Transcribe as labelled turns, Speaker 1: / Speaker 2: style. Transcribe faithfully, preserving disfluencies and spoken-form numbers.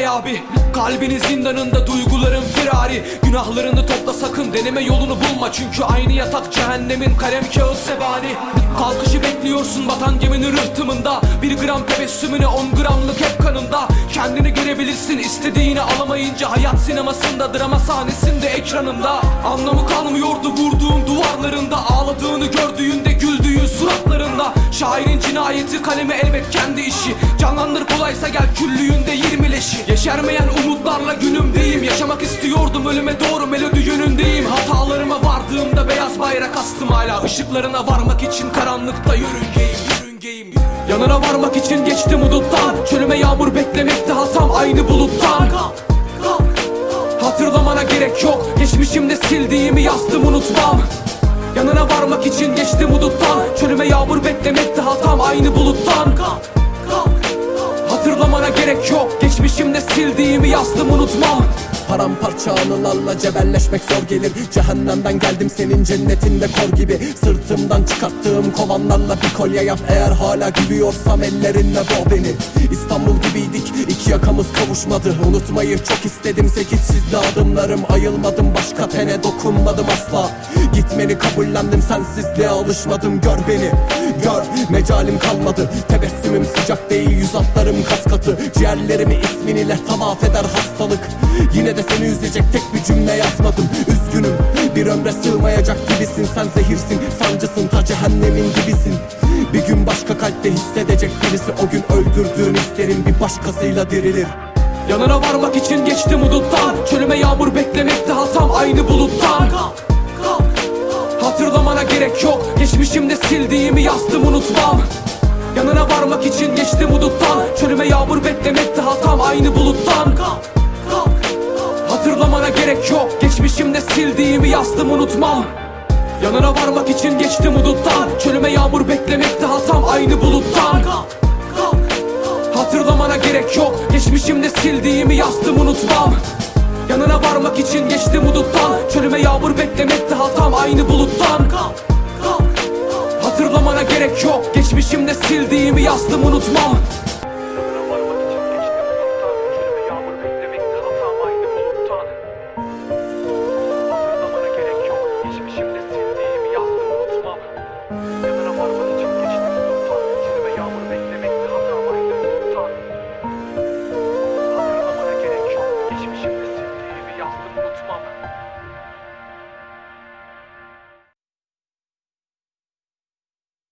Speaker 1: abi. Kalbinin zindanında duyguların firari. Günahlarını topla sakın, deneme yolunu bulma. Çünkü aynı yatak cehennemin kalem kağıt zebani. Kalkışı bekliyorsun vatan geminin rıhtımında. Bir gram tebessümüne on gramlık hep kanında. Kendini görebilirsin istediğini alamayınca. Hayat sinemasında, drama sahnesinde, ekranında. Anlamı kalmıyordu vurduğun duvarlarında. Ağladığını gördüğünde, güldüğün suratlarında. Şairin cinayeti kalemi elbet kendi işi. Canlandır kolaysa gel küllüğünde yirmi leşi. Yeşermeyen umutlarla günümdeyim. Yaşamak istiyordum ölüme doğru melodi yönündeyim. Hatalarıma vardığımda beyaz bayrak astım hala. Işıklarına varmak için karanlıkta yörüngeyim, yörüngeyim. Yanına varmak için geçtim huduttan. Çölüme yağmur beklemekte hatam aynı buluttan. Hatırlamana gerek yok, geçmişimde sildiğimi yazdım unutmam. Yanına varmak için geçtim huduttan. Çölüme yağmur beklemekte hatam aynı buluttan. Hatırlamana gerek yok, geçmişimde sildiğimi yazdım unutmam.
Speaker 2: Paramparça anılarla cebelleşmek zor gelir. Cehennemden geldim senin cennetinde kor gibi. Sırtımdan çıkarttığım kovanlarla bir kolye yap. Eğer hala gülüyorsam ellerinle boğ beni. İstanbul gibiydik, iki yakamız kavuşmadı. Unutmayı çok istedim, sekiz çizdi adımlarım. Ayılmadım, başka tene dokunmadım asla. Gitmeni kabullendim, sensizliğe alışmadım. Gör beni, gör, mecalim kalmadı. Tebessümüm sıcak değil, yüz hatlarım kas katı. Ciğerlerimi isminiyle tavaf eder hastalık. Yine de seni üzecek tek bir cümle yazmadım. Üzgünüm, bir ömre sığmayacak gibisin. Sen zehirsin, sancısın, ta cehennemin gibisin. Bir gün başka kalpte hissedecek birisi. O gün öldürdüğün hislerin bir başkasıyla dirilir.
Speaker 1: Yanına varmak için geçtim huduttan. Çölüme yağmur beklemekte hatam aynı buluttan. Hatırlamana gerek yok, geçmişimde sildiğimi yazdım unutmam. Yanına varmak için geçtim huduttan. Çölüme yağmur beklemekte hatam aynı buluttan. Hatırlamana gerek yok, geçmişimde sildiğimi yazdım unutmam. Yanına varmak için geçtim huduttan. Çölüme yağmur beklemekte hatam aynı buluttan. Hatırlamana gerek yok, geçmişimde sildiğimi yazdım unutmam. Yanına varmak için geçtim huduttan. Çölüme yağmur beklemekte hatam aynı buluttan. Hatırlamana gerek yok, geçmişimde sildiğimi yazdım unutmam.